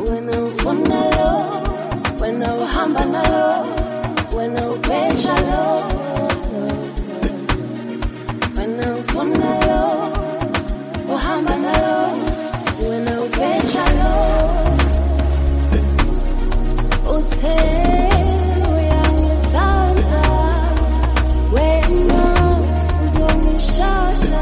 wena ufuna lo, wena uhamba nalo, wena ubeja lo, wena ufuna lo, uhamba nalo, wena ubeja lo, uthe uyangithanda, wena uzongishaya.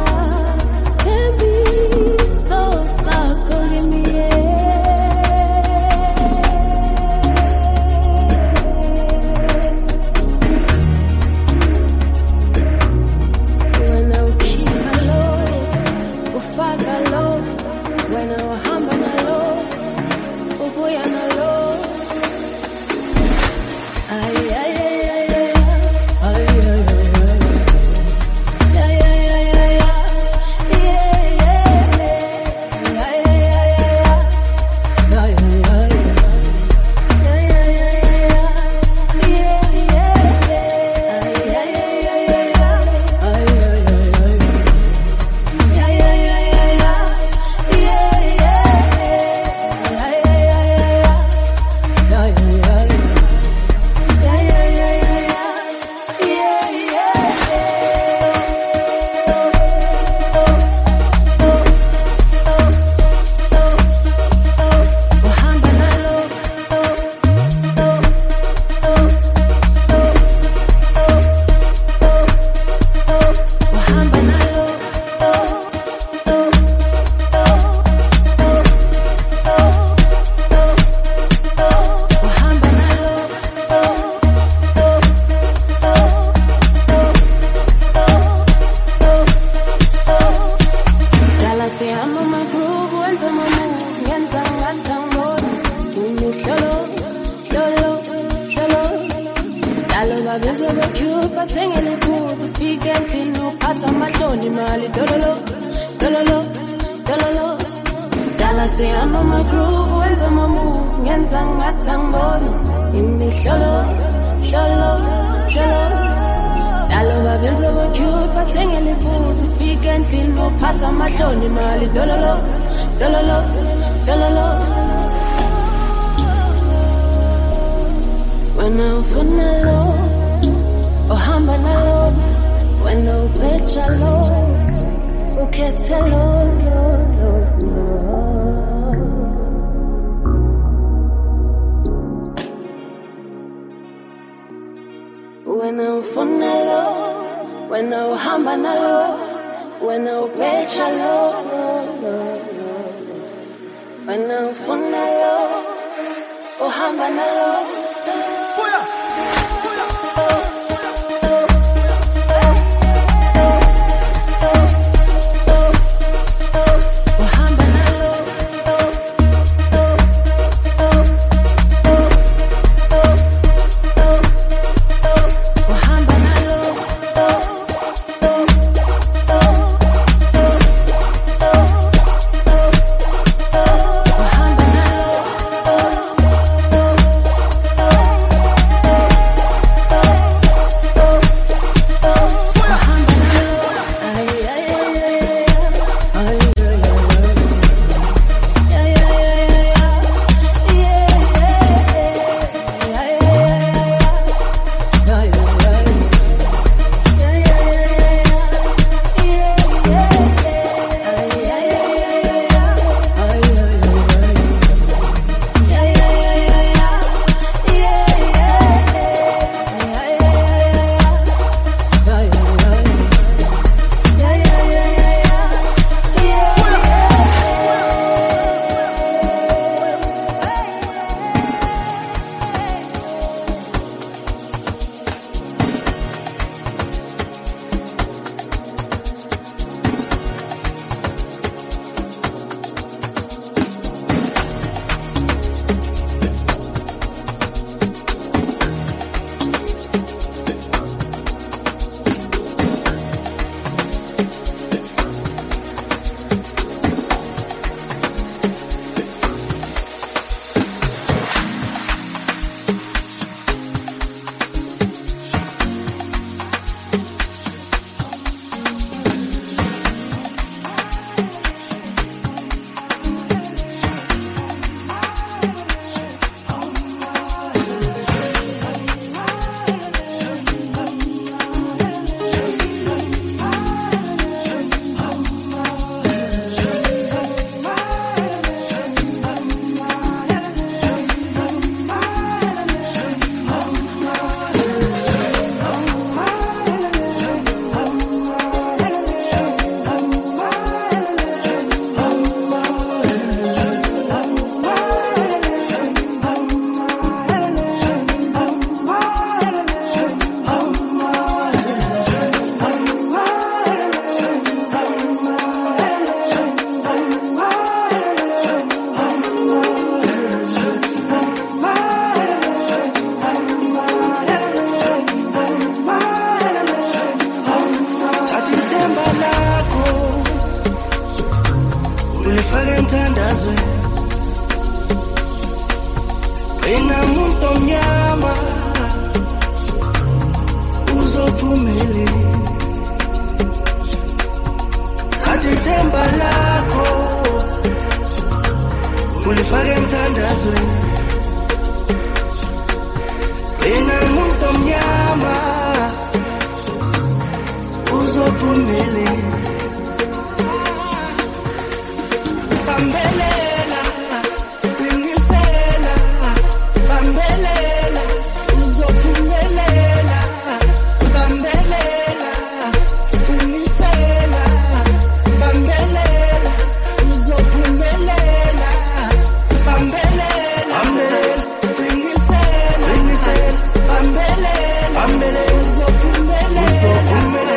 Umuntu omnyama uzophumelela. Thatha ithemba lakho ulifake emthandazweni. Umuntu omnyama uzophumelela. Bambelela, qinisela, bambelela, uzophumelela. Bambelela, qinisela, bambelela, uzophumelela. Bambelela, qinisela, bambelela, uzophumelela.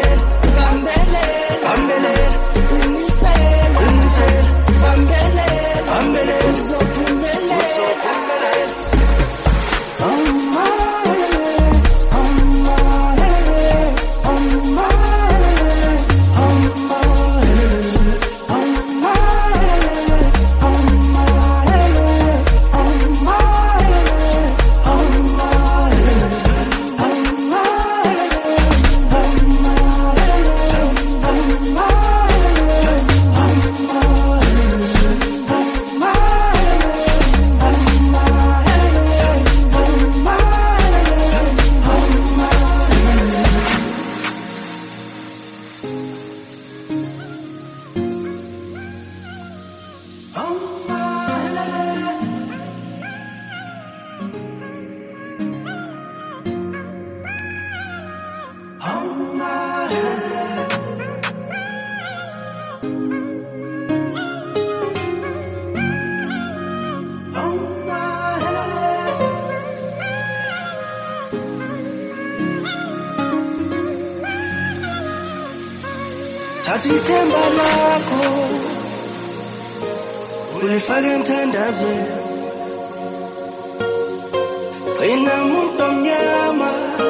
Thatha ithemba lakho ulifake emthandazweni. Qina umuntu omnyama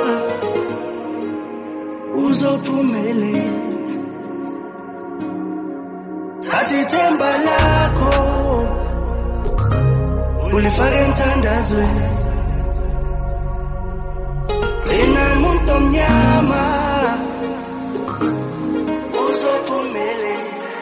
uzophumelela. Thatha ithemba lakho ulifake emthandazweni. Qina umuntu omnyama uzophumelela.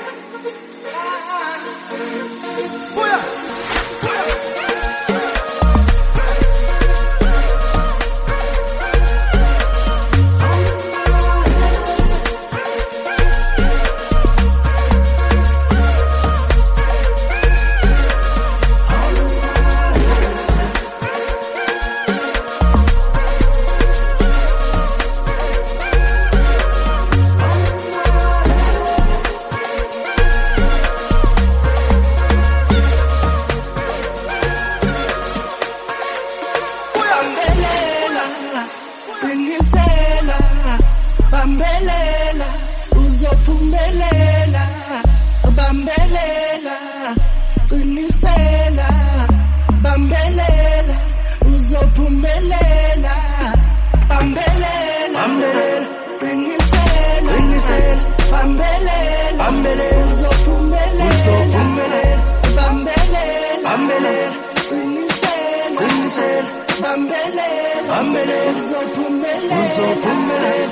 Bambelela, uzophumelela. Bambelela, qinisela. Bambelela, uzophumelela. Bambelela, qinisela. Bambelela, uzophumelela. Bambelela, qinisela. Bambelela, uzophumelela.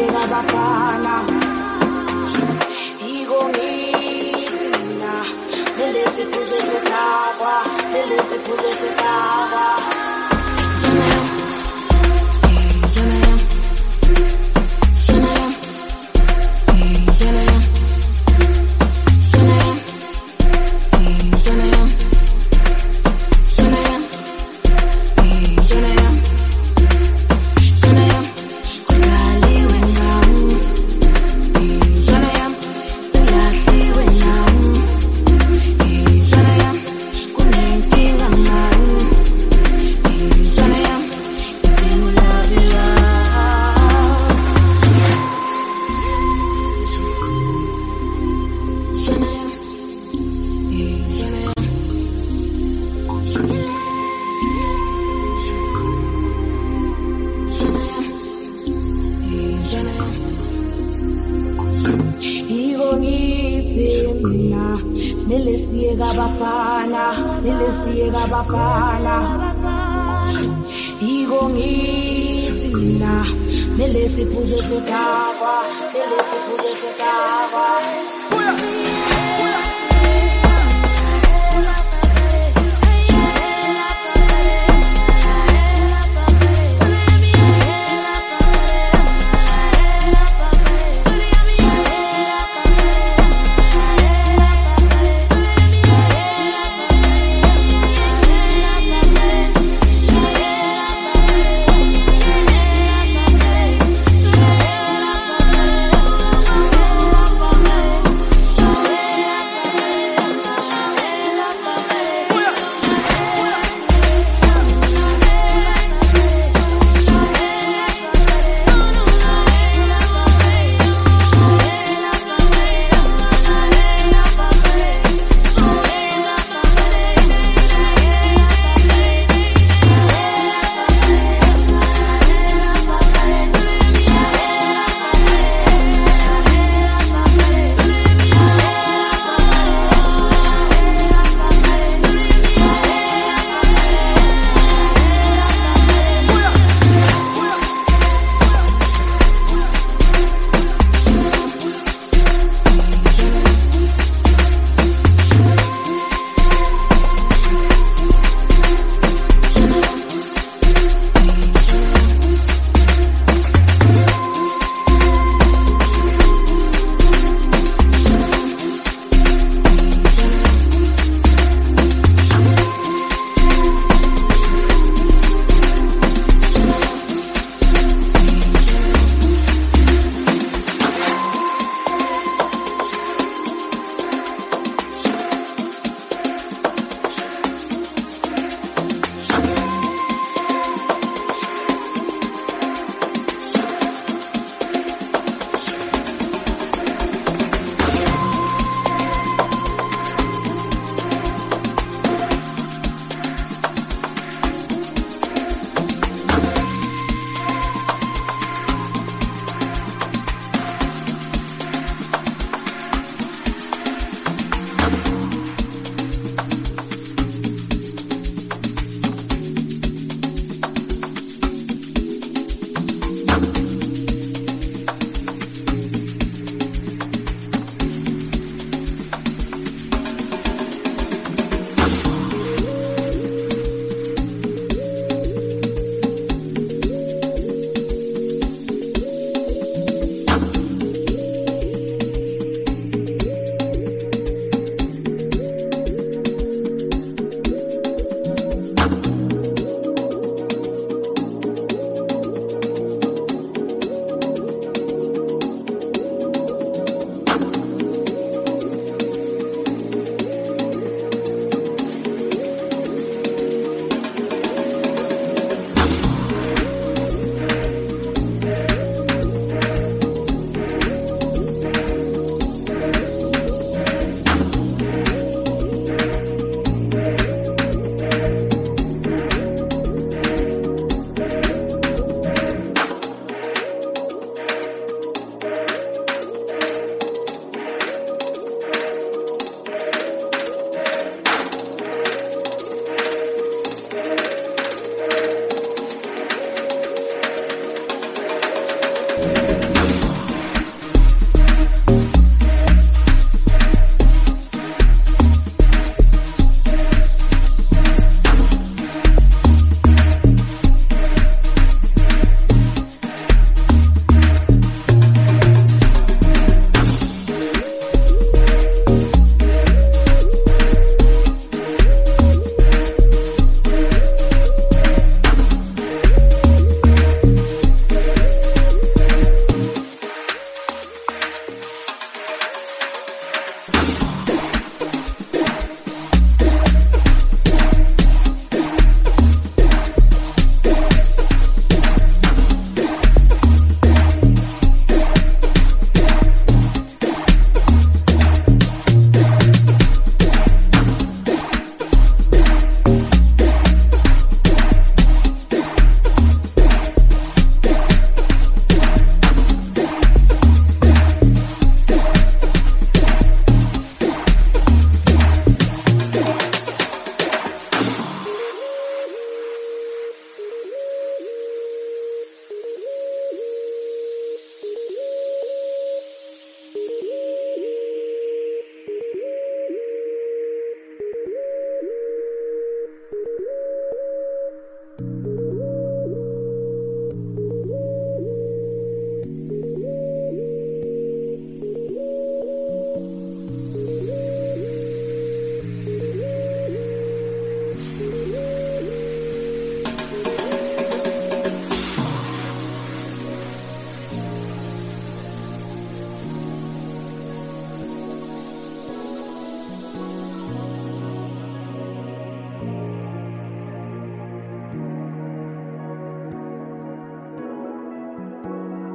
nelesiyeka bafana iko ngithi mina nelesiphuze sodakwa nelesiphuze sodakwa nelesiyeka bafana iko ngithi mina nelesiphuze sodakwa nelesiphuze sodakwa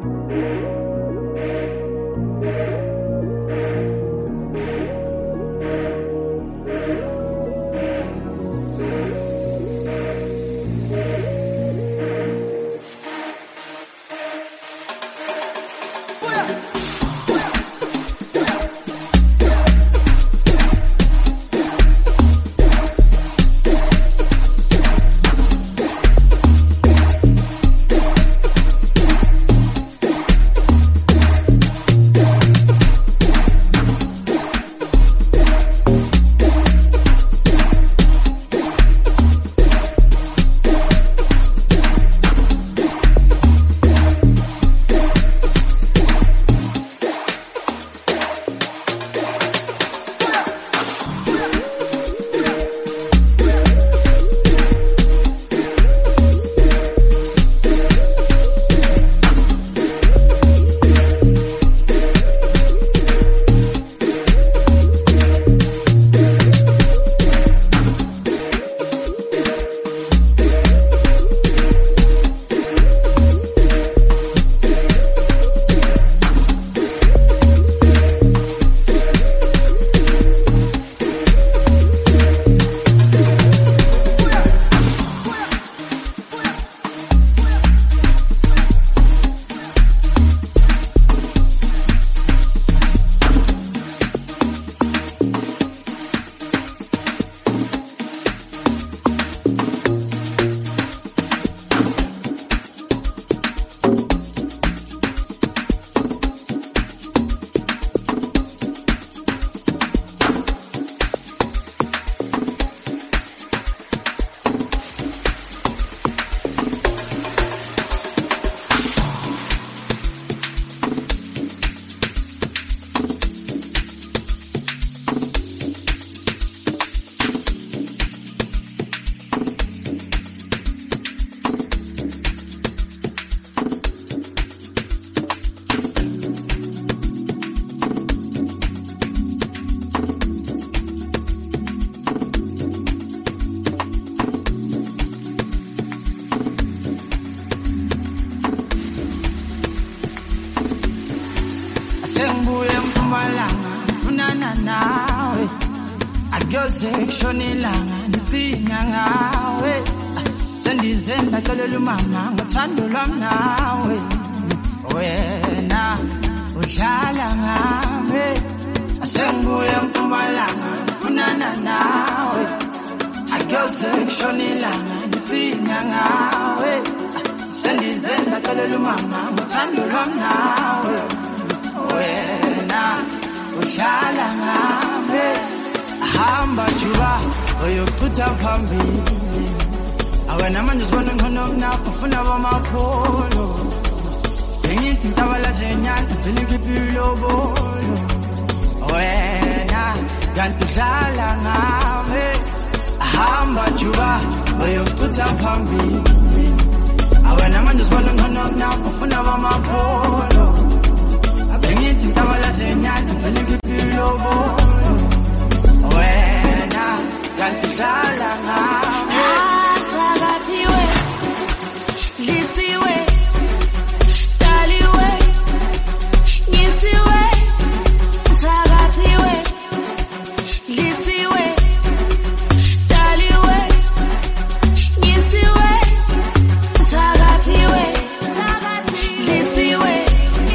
Sengibuye Mpumalanga ngifunana nawe akuyoze kushona ilanga ngifika ngawe sendize ndaxolela umama ngothando lwami nawe wena udlala ngami sengibuye Mpumalanga ngifunana nawe akuyoze kushona ilanga ngifika ngawe sendize ndaxolela umama ngothando lwami nawe wena uhlala ngami hamba juba uyokuthutha phambili awena manje usibona ngcono kunapho ufuna bamapholo ngithi ntabala zenyanda vele ngiphilo bolo wena kanti uhlala ngami hamba juba uyokuthutha phambili awena manje usibona ngcono kunapho ufuna bamapholo ngithi ntabala zenyanda vele ngiphilo bolo wena kanti uhlala ngami Athakathiwe lisiwe daliwe ngisiwe athakathiwe lisiwe daliwe ngisiwe athakathiwe lisiwe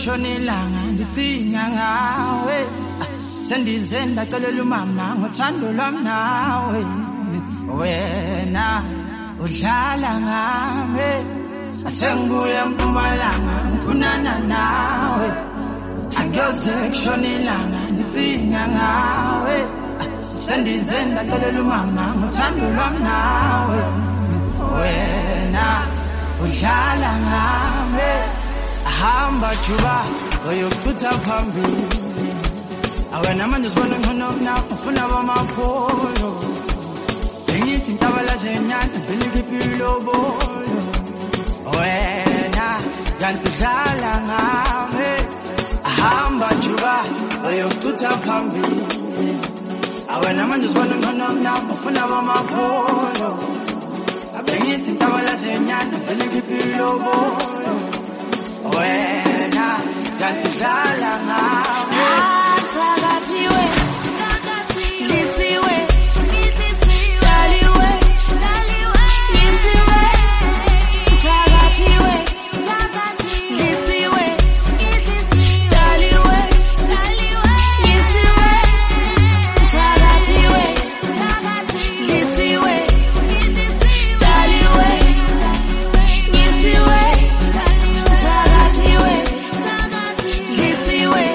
kushona ilanga ndithinya ngawe sendize ndaxelela umama ngothando lwami nawe wena udlala ngami asengibuya eMpumalanga ngifunana nawe angiyoze kushona ilanga ndithinya ngawe sendize ndaxelela umama ngothando lwami nawe wena udlala ngami hamba juba uyokutha phambili awena manje sibona ngcono nakho ufuna bamapholo ngithi intabala zenyana vele ngipilo bolo wena kanti udlala ngami hamba juba uyokutha phambili awena manje sibona ngcono nakho ufuna bamapholo ngithi intabala zenyana vele ngipilo bolo wena kanti udlala ngami Takatiwe, lisiwe, daliwe, lisiwe, takatiwe, lisiwe, daliwe, lisiwe, takatiwe, lisiwe, daliwe, lisiwe, takatiwe, lisiwe.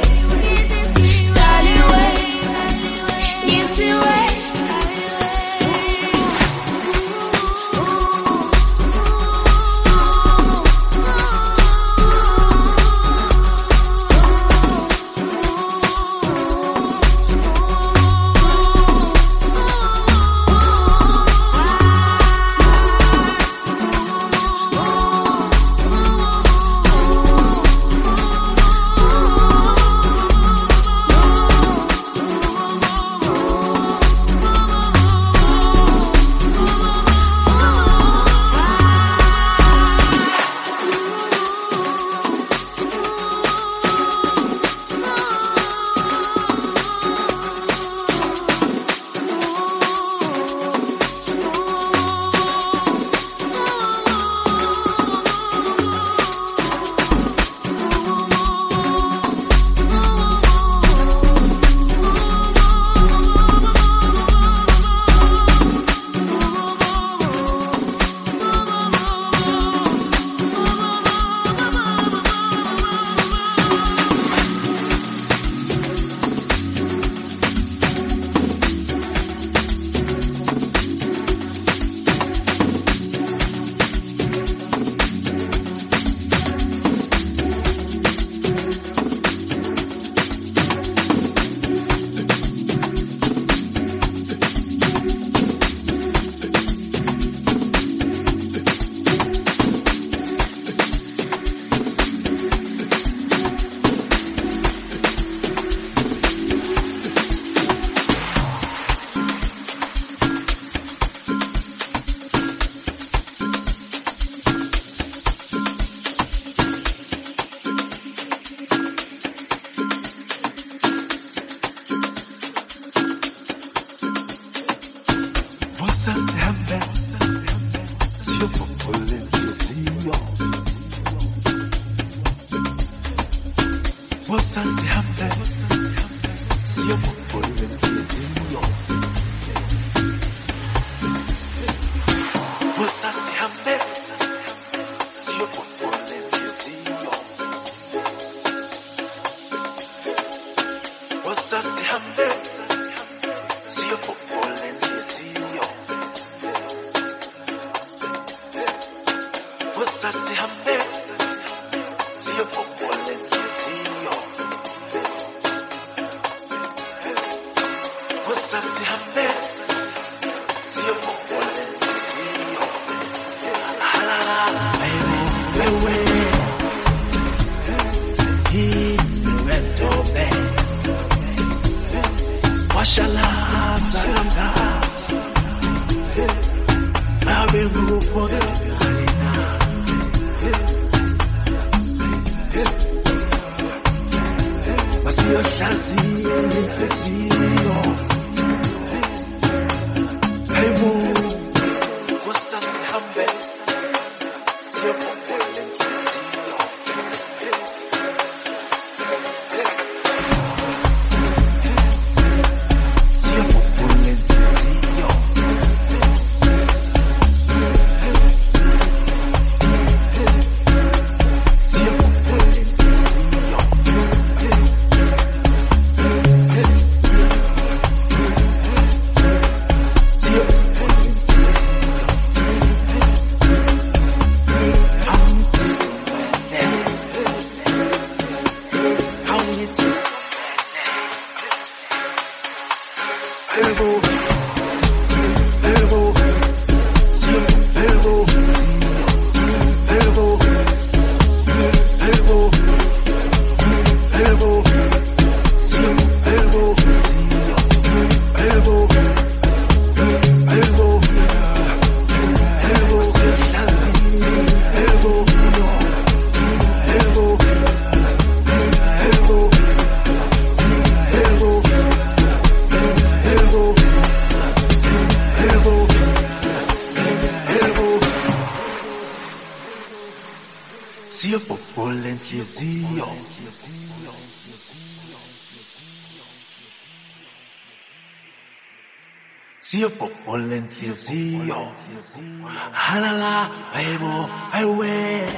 Zio, halala, aibo, aiwe,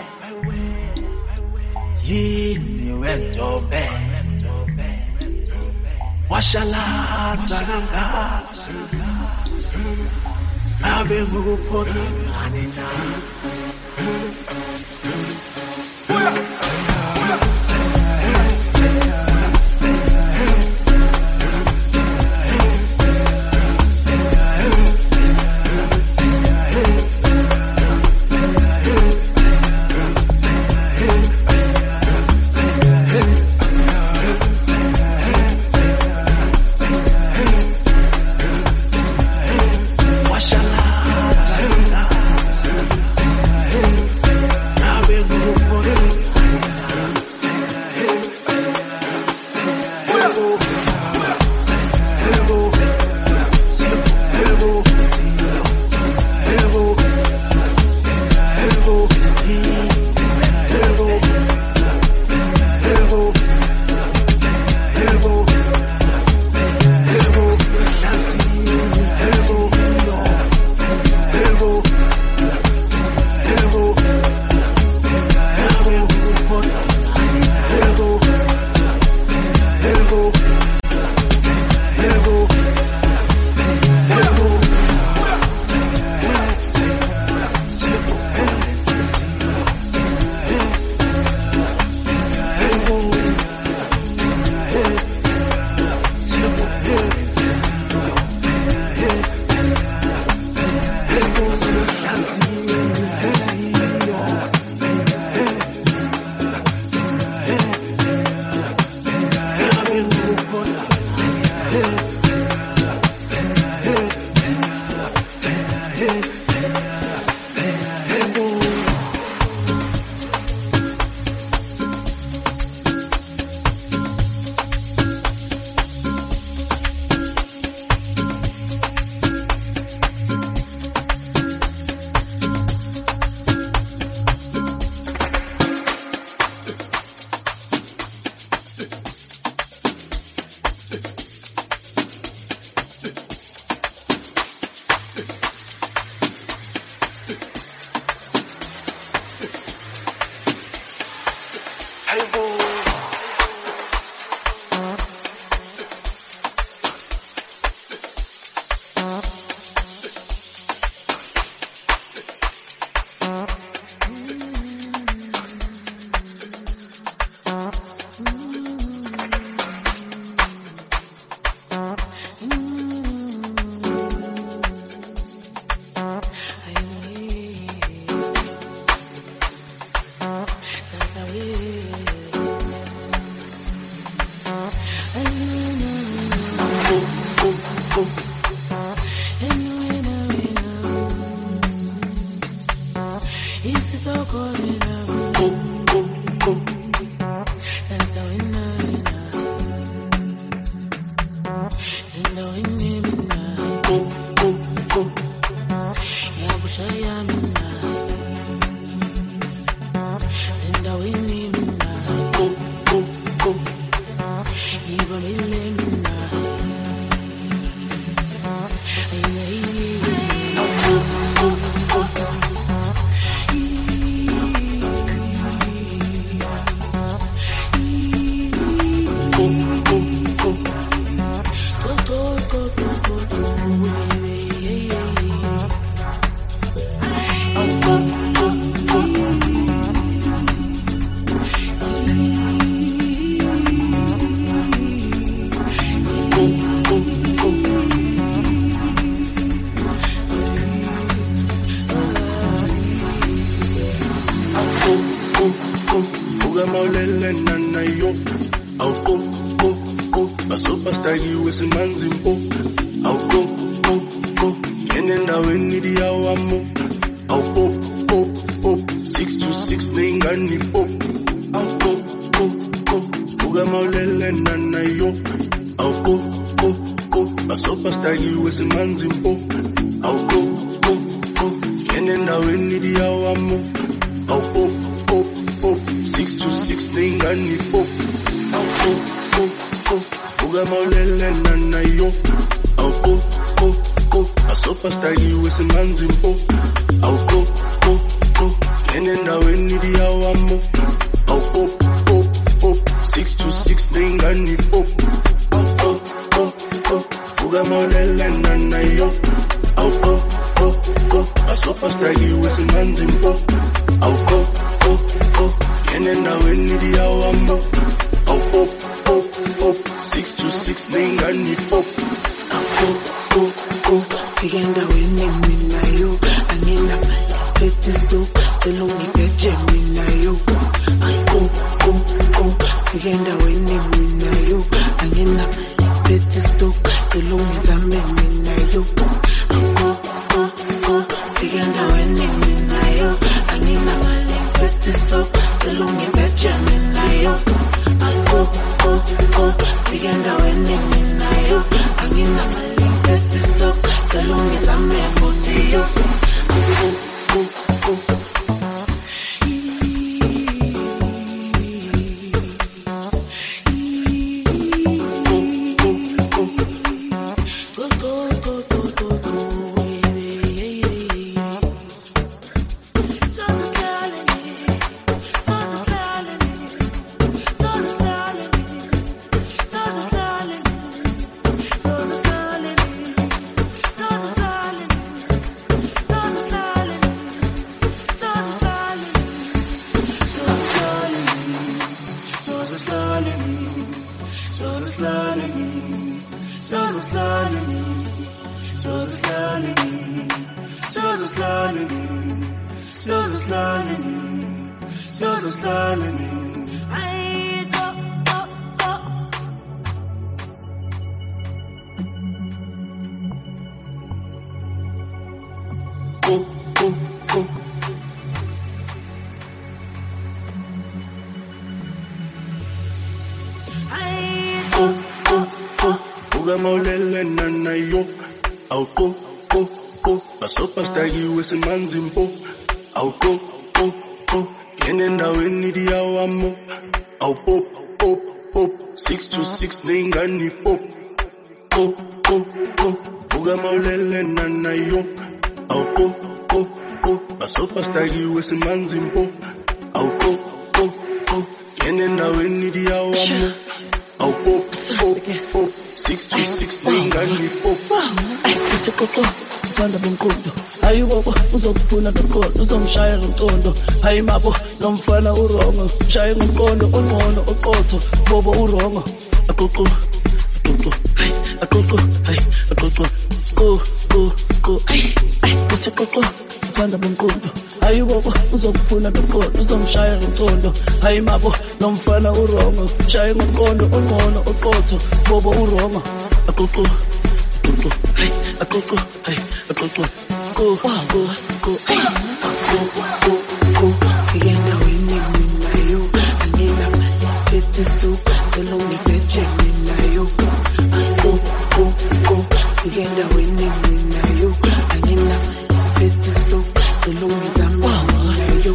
yini wendobe, washala sananga, abe ngukupota manina. Go, go, go. Bambelena na yo. Au go, go, go. Basopa stagi wesimanzi mpo. Au go, go, go. Enenda weni di awamo. Au pop, pop, pop. 626 nengani pop. Au go, go, go. Uga maulelena na yo. Au go, go, go. Basopa stagi wesimanzi mpo. Au go, go, go. Enenda weni di awamo. Au pop, pop, pop. 626 nengani pop. Au go, go, go. Uga maulelena na yo. Au go, go, go. Basopa stagi wesimanzi mpo. Au go, go, go. Enenda weni di awamo. Au pop, pop, pop. 626 nengani pop. Au go, go, go. Uga maulelena na yo. Au go, go, go. Basopa stagi wesimanzi mpo. Au go, go, go. Enenda weni di awamo. Au pop, pop, pop. 626 nengani pop. Au go, go, go. Figenda weni mina yo. Anina petisto. Telongi peche mina yo. Au go, go, go. Figenda weni mina yo. Anina petisto. Telongi zame mina yo. Au go, go, go. Figenda weni mina yo. Anina petisto. Telongi peche mina yo. Au go, go, go. Figenda weni mina yo. Anina petisto. Telongi zame mina yo. Au go, go, go. Manzi mpo. Au go, go, go. Enenda weni di awamo. Au pop, pop, pop. 626 nengani pop. Go, go, go. Uga maulelena na yo. Au go, go, go. Basopa stagi wesimanzi mpo. Au go, go, go. Enenda weni di awamo. Au pop, pop, pop. 626 nengani pop. Ay, it's a coco. Thanda bomkondo ayibo uzokufuna noqondo uzomshaya ngomqondo hayi mabo nomfana urongo shaya ngomqondo ongqono oqotho bobo urongo aqoqo aqoqo hayi aqoqo hayi aqoqo go go go ay uthi qoqo thanda bomkondo ayibo uzokufuna noqondo uzomshaya ngomqondo hayi mabo nomfana urongo shaya ngomqondo ongqono oqotho bobo urongo aqoqo aqoqo hayi aqoqo hayi aqoqo go go go ay go go go figenda weni mina yo anina petisto telongi peche mina yo go go go figenda weni mina yo anina petisto telongi zama mina yo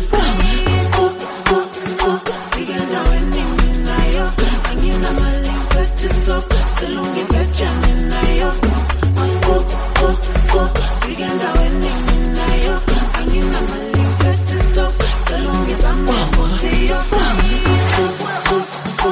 go go go figenda weni mina yo anina petisto telongi peche mina yo go go go figenda weni mina yo anina petisto telongi zama mina yo go go go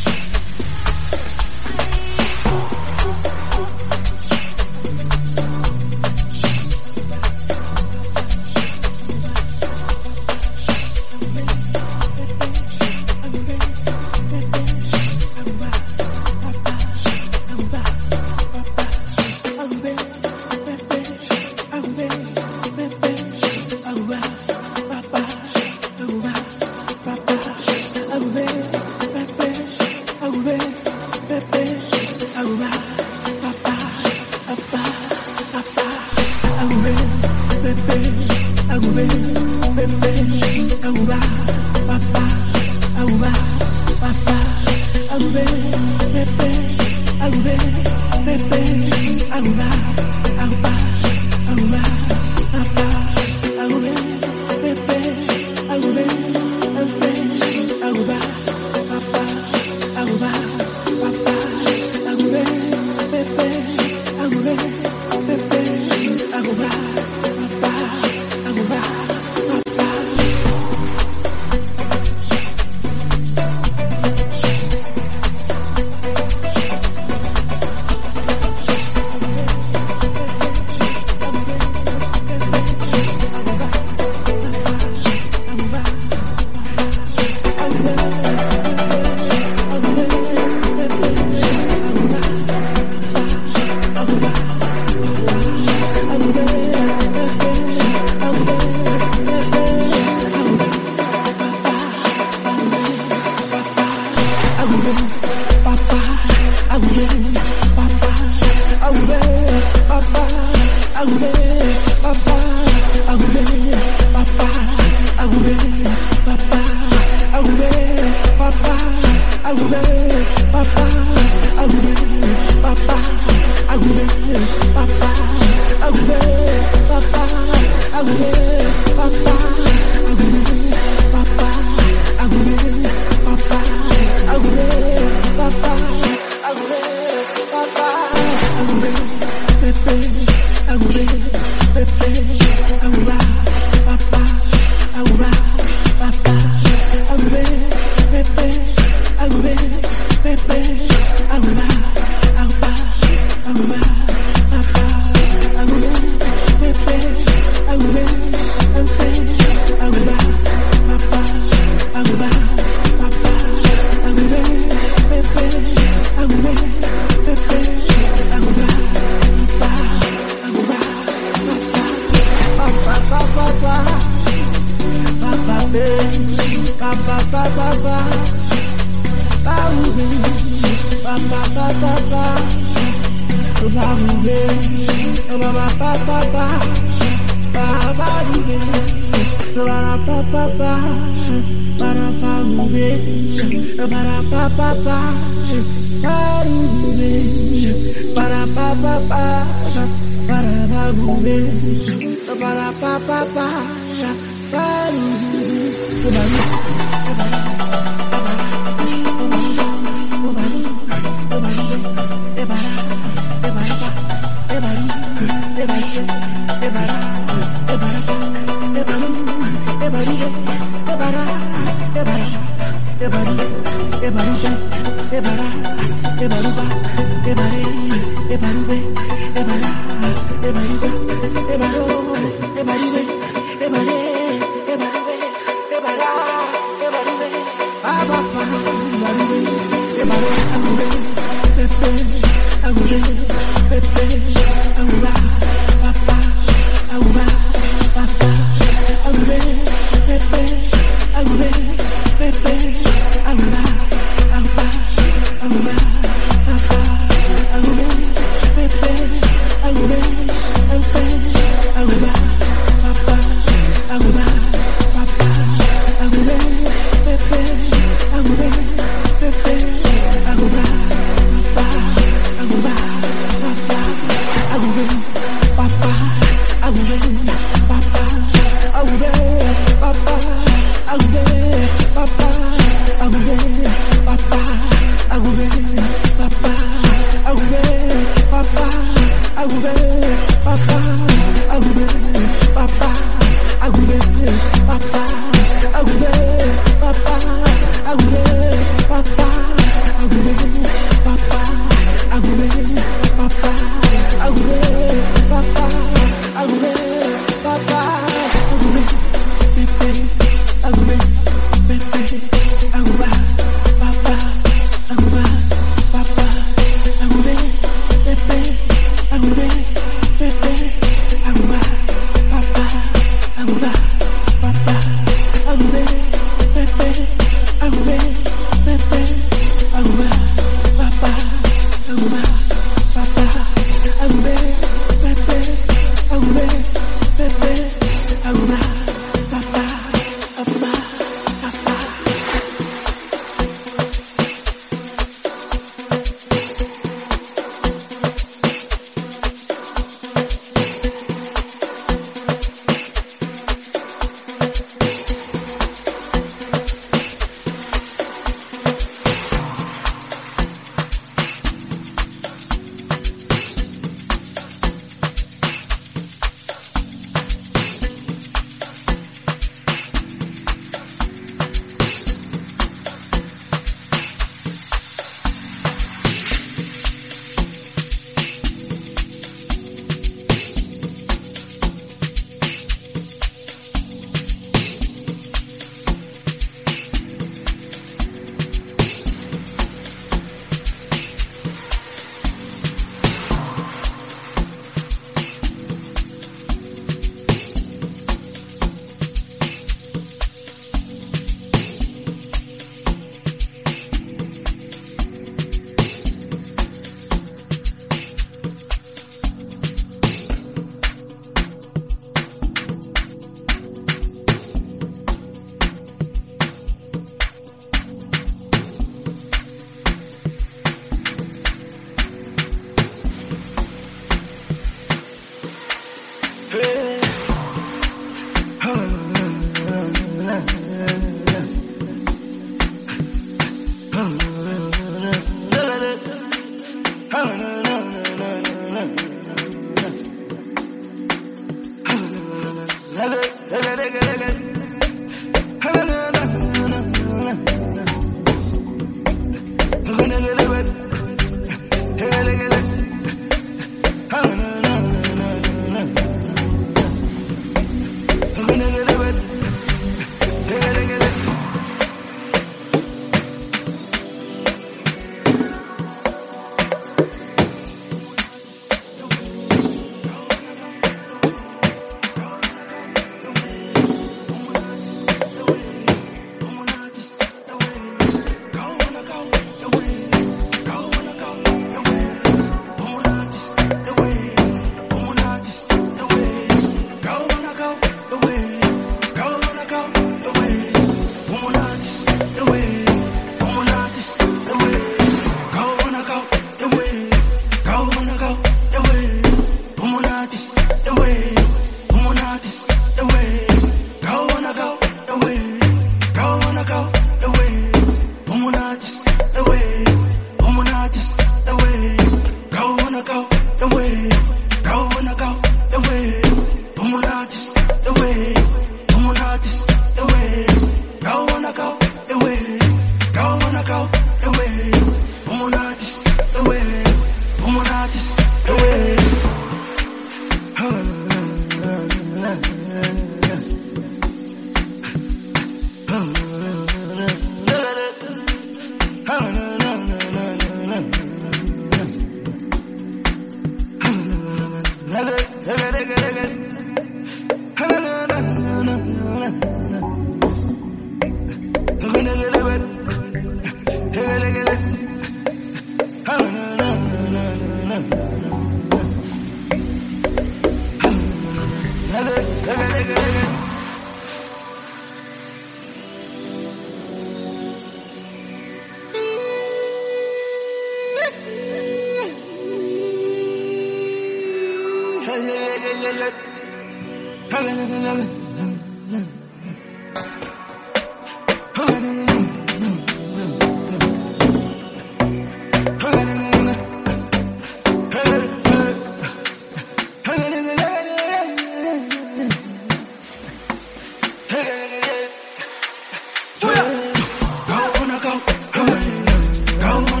Go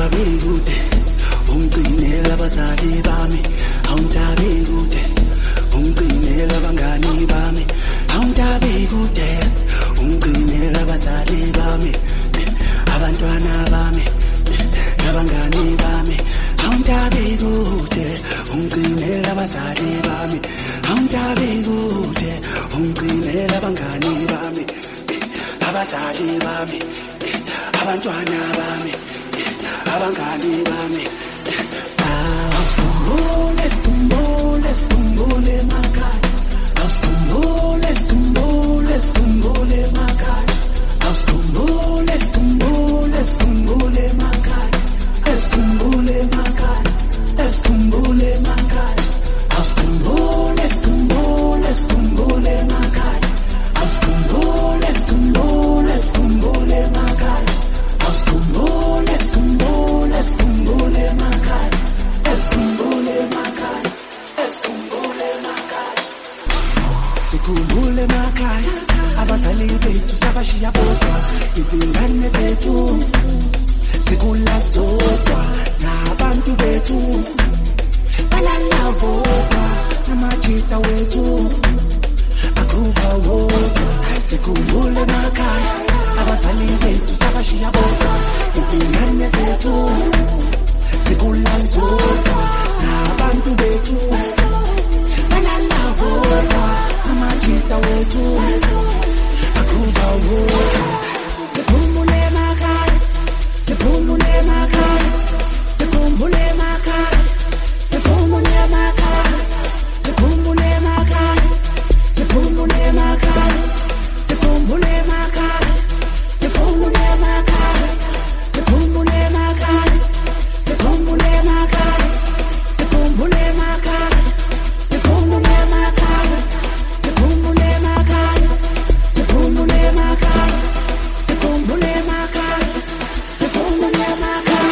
awuntabi kude ungcinela abazali bami awuntabi kude ungcinela abangani bami awuntabi kude ungcinela abazali bami abantwana bami abangani bami awuntabi kude ungcinela abazali bami awuntabi kude ungcinela abangani bami abazali bami abantwana bami abangani bami Skambule, skambule, skambule makai. Skambule, skambule, skambule makai. Skambule, skambule, skambule makai. Skambule makai. Skambule makai. Skambule, skambule, skambule makai. Skambule, skambule, skambule makai. Skambule, skambule, skambule makai. Eskumbule makai, eskumbule makai. Sikhumbule makai, abazali bethu sabashiya bodwa, izingane zethu sikhula sodwa, nabantu bethu balala bodwa, namajita wethu akuva wodwa. Sikhumbule makai, abazali bethu sabashiya bodwa, izingane zethu sikula sodwa nabantu bethu balala bodwa amajita wethu akuva wodwa. Sikhumbule makai, sikhumbule makai, sikhumbule makai, sikhumbule makai, sikhumbule makai, sikhumbule makai, sikhumbule makai, sikhumbule makai, sikhumbule makai. Sikhumbule makai, sikhumbule makai, sikhumbule makai, sikhumbule makai, sikhumbule makai, sikhumbule makai, sikhumbule makai.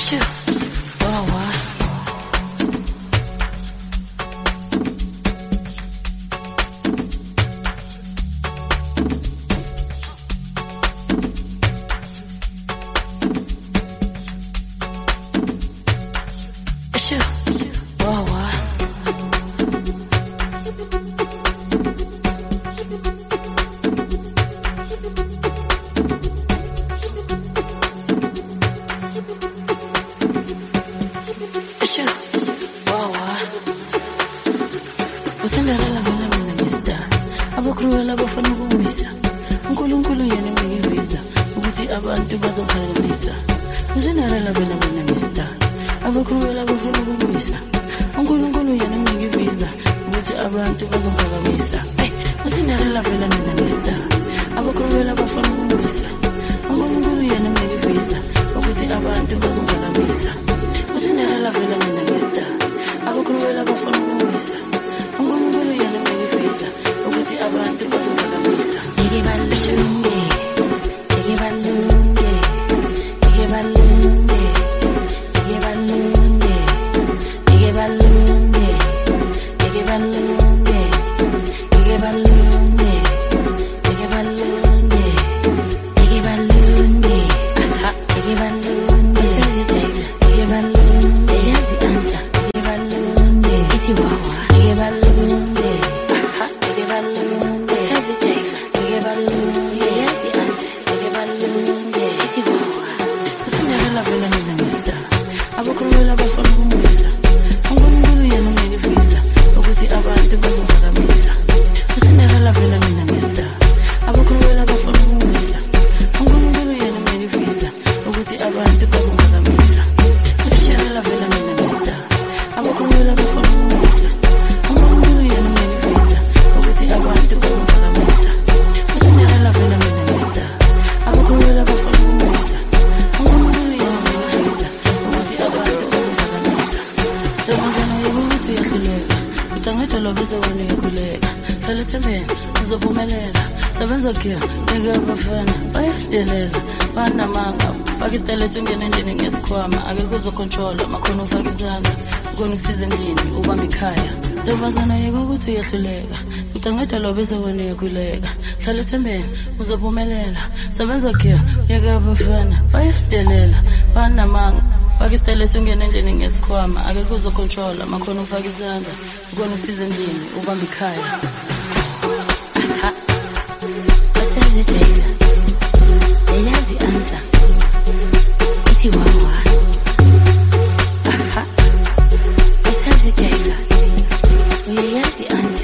Hlala ethembeni uzophumelela sebenza ke yeka bafana bayidelela banamanga bakistele ungena endlini ngesikhwama ake kuzocontrola makhono ufaka izandla ukona usiza endlini ubamba ikhaya asenze jayela eyazi anta ithi wawa asenze jayela uyazi anta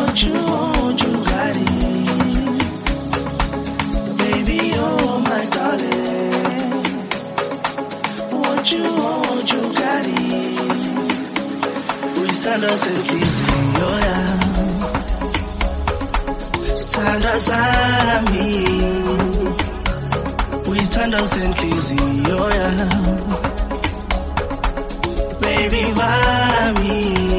My darling. uyithanda senhliziyo yami sithanda sami uyithanda senhliziyo yami baby mami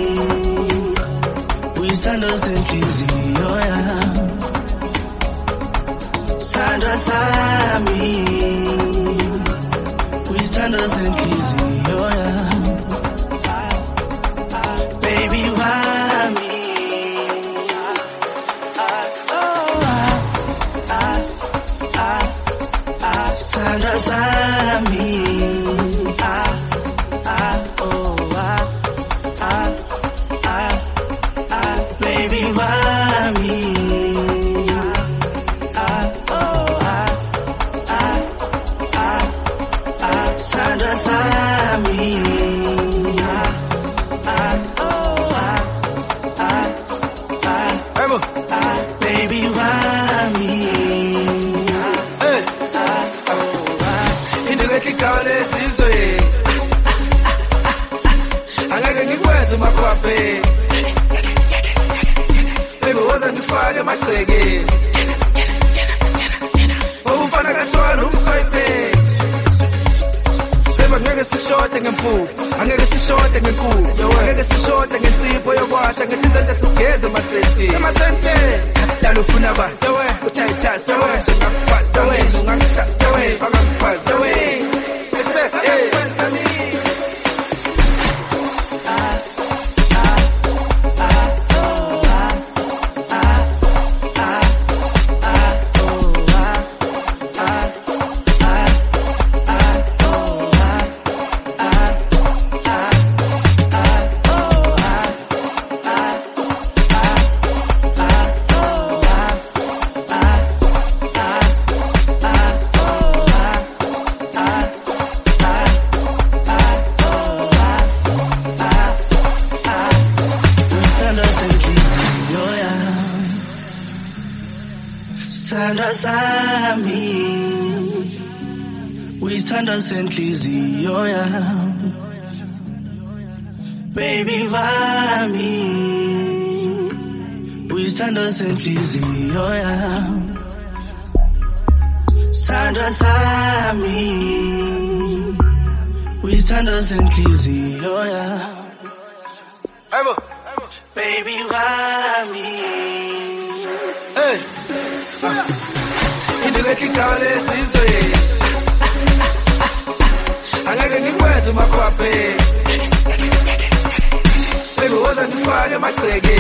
uyithanda senhliziyo yami sithanda sami uyithanda senhliziyo yami baby mami sithanda sami baby mami sithanda sami baby mami Igaba lesizwe angeke ngikwenze makhwaphe baby woza ngifake amagceke umfana kathwala umswipe baby angeke sishode ngempuphu angeke sishode ngenkukhu angeke sishode ngensipho yokwasha ngethi izenze sisigeze amasente dala ufuna abantu uthayitha sewe ngakuphatha we ungangishada we bangakuphaza we Sithanda sami uyithanda senhliziyo yami baby mami uyithanda senhliziyo yami sithanda sami uyithanda senhliziyo yami baby mami Igaba lesizwe angeke ngikwenze makhwaphe baby woza ngifake amagceke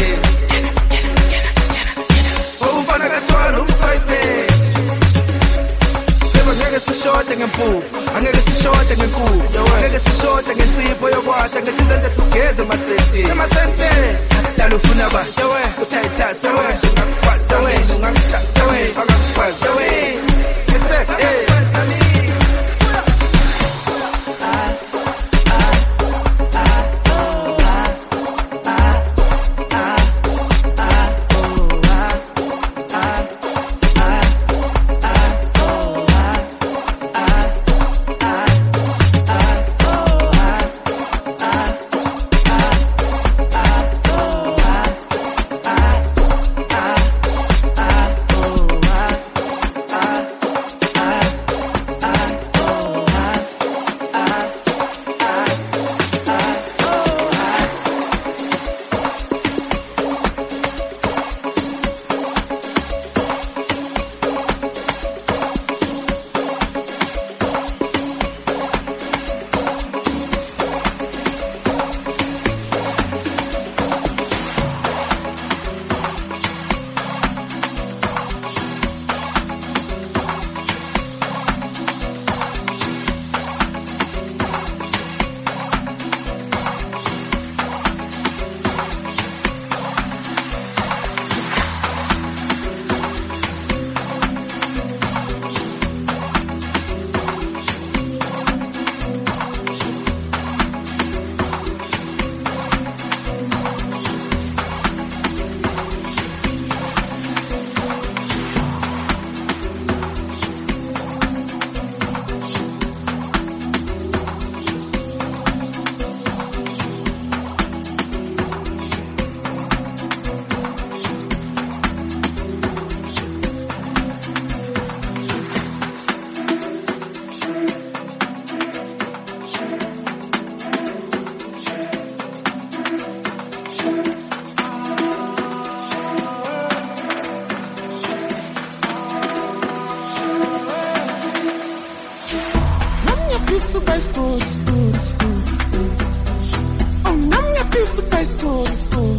umfana kathwala umswipe baby angeke sishode ngempuphu angeke sishode ngenkukhu angeke sishode ngensipho yokwasha ngethi izenze sisigeze amasente dala ufuna abantu uthayitha sewe ngakuphatha we ungangishada we bangakuphaza we ngiyafisa uba isikole. Oh nami ngiyafisa uba isikole.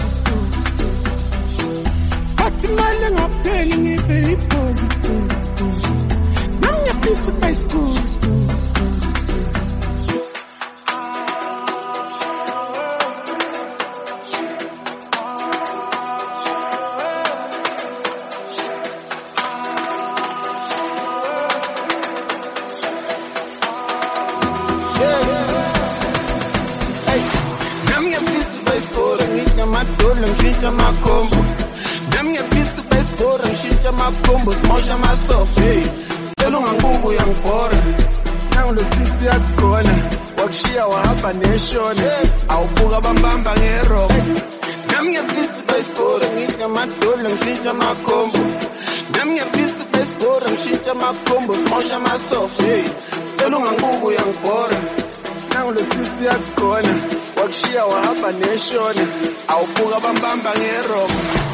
Bathi imali engapheli ngibe ibhozi. Nami ngiyafisa uba isikole. Smosha myself, hey. Tell them I'm Google, young porter. Now the CC at the corner. Wakshia wa hapa nation. Au puga bambamba ngero. Nami ya fist by sport. Nita matolo, mshinja makombo. Nami ya fist by sport. Mshinja makombo. Smosha myself, hey. Tell them I'm Google, young porter. Now the CC at the corner. Wakshia wa hapa nation. Au puga bambamba ngero.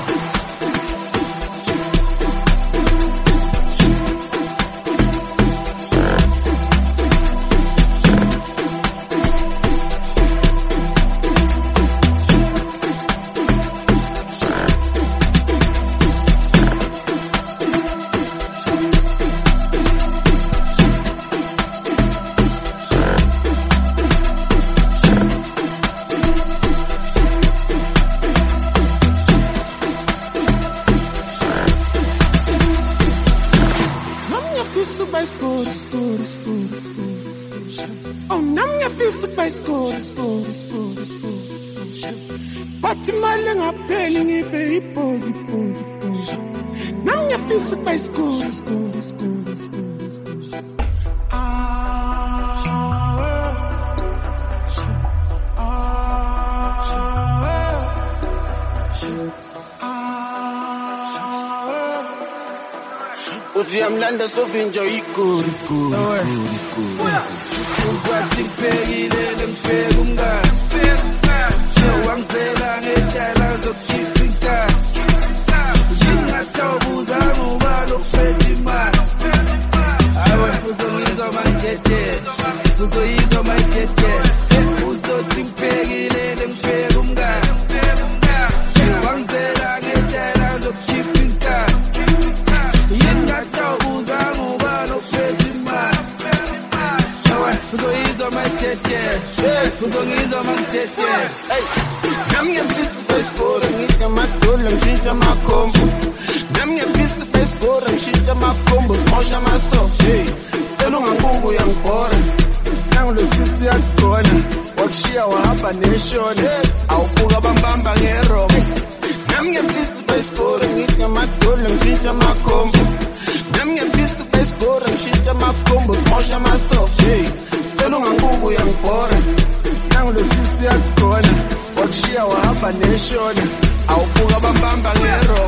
Oh, nam ngiyafisa ukuba isikole. Bathi imali engapheli ngibe ibhozi. Nam ngiyafisa ukuba isikole. Uthi amlanda sofinjo ikuri. Uzathi phekile lempeka umngane. Wangizela ngedala zokhipha inkani. Ngingathobuza ngoba lokuphethe imali. Awe uzongizwa mangithethe. Uzoyizwa mangithethe. Uzothi phekile lempeka umngane. Wangizela ngedala zokhipha inkani. Ngingathobuza ngoba lokuphethe imali. Uzoyizwa mangithethe. Uzongizwa mangithethe. Nami ngiyafisa baseball ngita madolo mshintsha makombo. Nami ngiyafisa baseball mshintsha makombo. Smosha myself, hey. Tell ungangugu yangibhora. Nangu lo sisi yakugona. Wakshia wa hapa nation. Awubuka bambamba ngero. Nami ngiyafisa baseball ngita madolo mshintsha makombo. Nami ngiyafisa baseball mshintsha makombo. Smosha myself, hey. Tell ungangugu yangibhora. Nangu lo sisi yakugona. Wakshia wa hapa nation. Awubuka bambamba ngero.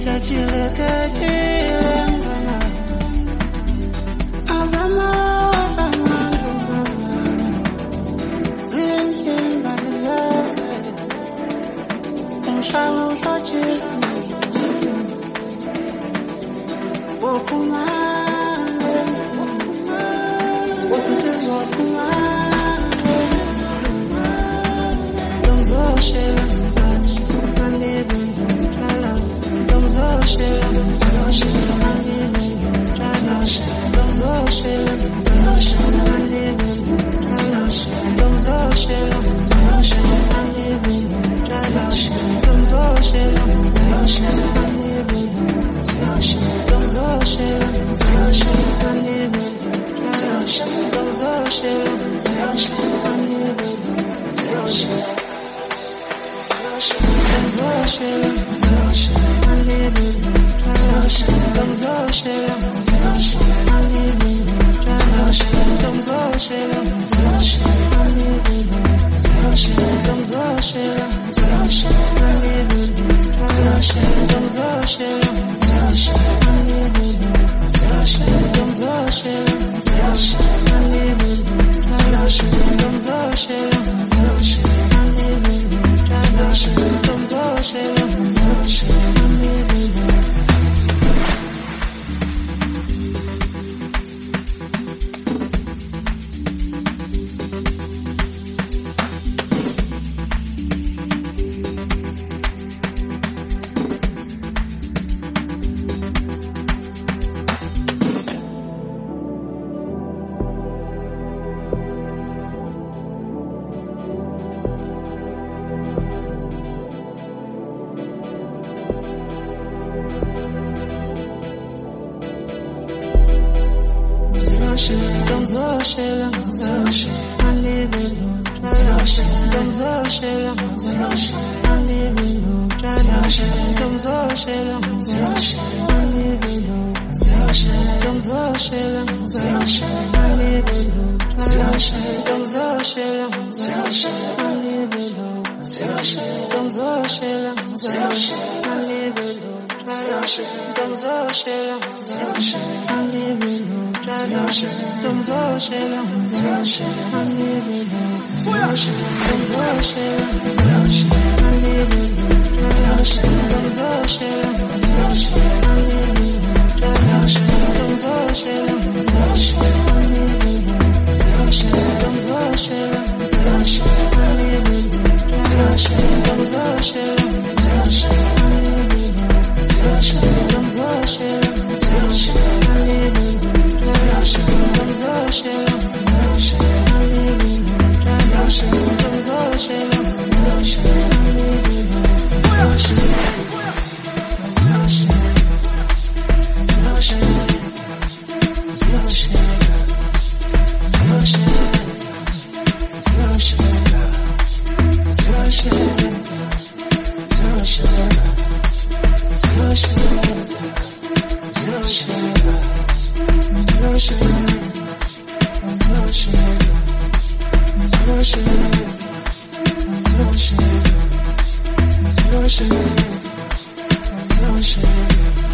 Slow